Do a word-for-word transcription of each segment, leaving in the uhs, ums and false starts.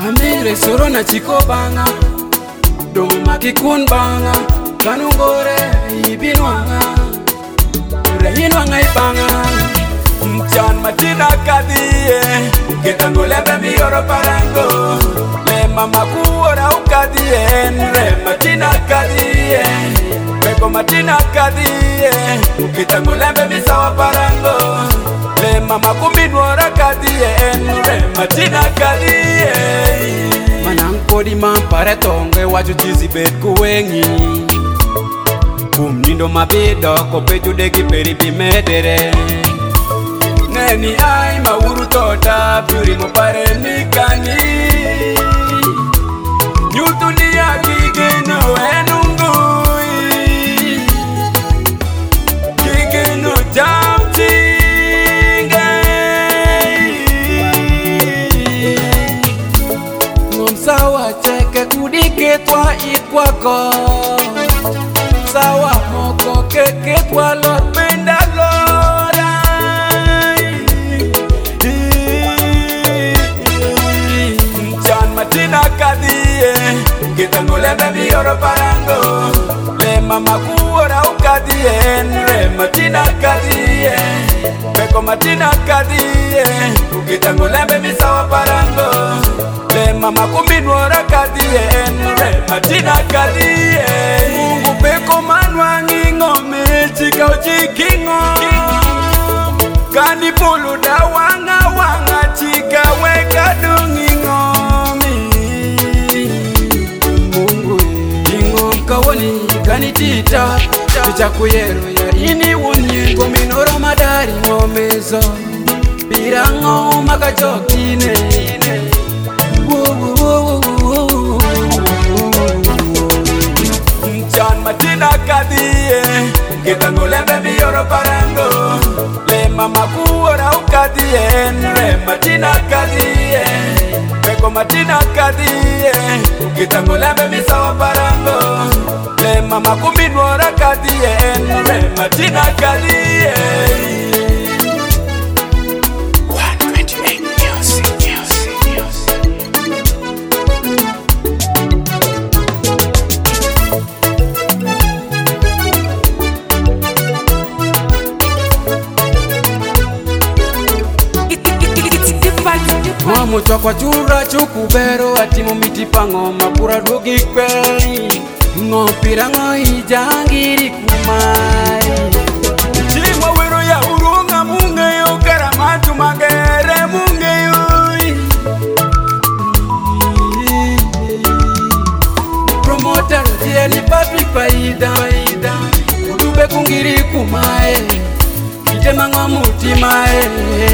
Amire soro na chiko banga Domo makikun banga Kanungore ibinwanga Rehinwanga ibanga Mchan matina kadie Ketango lebe miyoro parango Le mama kuora ukadie Re matina kadie Meko matina kadie Ketango lebe misawa parango Le mama kuminwora kadie Re matina kadie Manang kodi mampare tonge waju chizi bet kuwengi Kumnindo mabido kopejude kiperipi medere Neni ai mauru toda Puri mo pare nikani Nyutuni ya kigeno enungui Kigeno jamtinge Ngomsawa cheke kudiketwa ikwako Sawa moko keketwa lot pendalo Ketango lebe miyoro parango Le mama kuora ukadie Re matina kadie Meko matina kadie Ketango lebe misawa parango Le mama kuminwora kadie Re matina kadie Mungu peko manwa ngingome Chika uchikingo Kani pulu da wanga wanga Chika weka dungingo Kawoni kanitita Tucha kuyero ya ini wunye Gominoro madari ngomezo Pirango makachokine Mchan matina kadie Ketango lebe miyoro parango Le mama kuora ukadie Re matina kadie Meko matina kadie Ketango lebe misawa parango Le mama kuminwora kadie Re matina kadie one twenty-eight Music, music, music. Mwamuchwa kwa chura chukubero Atimo miti pango mapura dogi kweli Ngopira ngo hijangiri kumai Chimwa wero ya urunga mungeyo Karamatu magere mungeyo Promoter tia ni papi paida Udube kungiri kumae Kijema ngo mutimae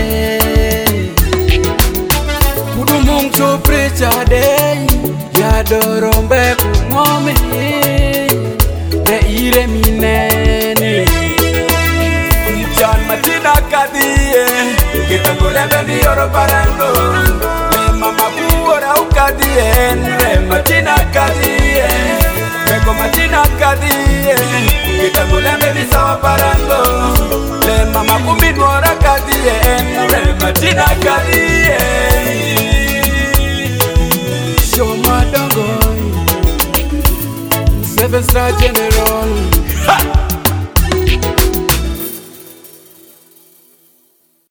Kudumung cho precha day Ya dorombe kumome Re ire minene Mchan matina kadie Ketango lebe miyoro parango Le mama kuora ukadie Re matina kadie Meko matina kadie Ketango lebe misawa parango Le mama kuminwora kadie Re matina kadie Shoma dongoy Seven Star General